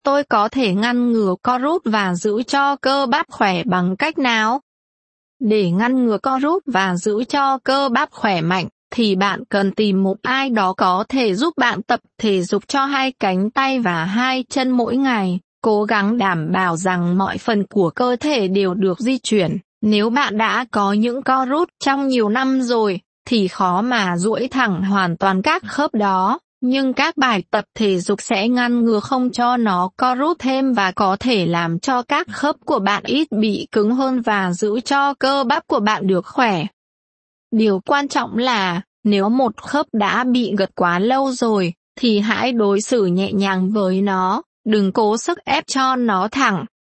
Tôi có thể ngăn ngừa co rút và giữ cho cơ bắp khỏe bằng cách nào? Để ngăn ngừa co rút và giữ cho cơ bắp khỏe mạnh, thì bạn cần tìm một ai đó có thể giúp bạn tập thể dục cho hai cánh tay và hai chân mỗi ngày. Cố gắng đảm bảo rằng mọi phần của cơ thể đều được di chuyển. Nếu bạn đã có những co rút trong nhiều năm rồi, thì khó mà duỗi thẳng hoàn toàn các khớp đó. Nhưng các bài tập thể dục sẽ ngăn ngừa không cho nó co rút thêm và có thể làm cho các khớp của bạn ít bị cứng hơn và giữ cho cơ bắp của bạn được khỏe. Điều quan trọng là, nếu một khớp đã bị gật quá lâu rồi, thì hãy đối xử nhẹ nhàng với nó, đừng cố sức ép cho nó thẳng.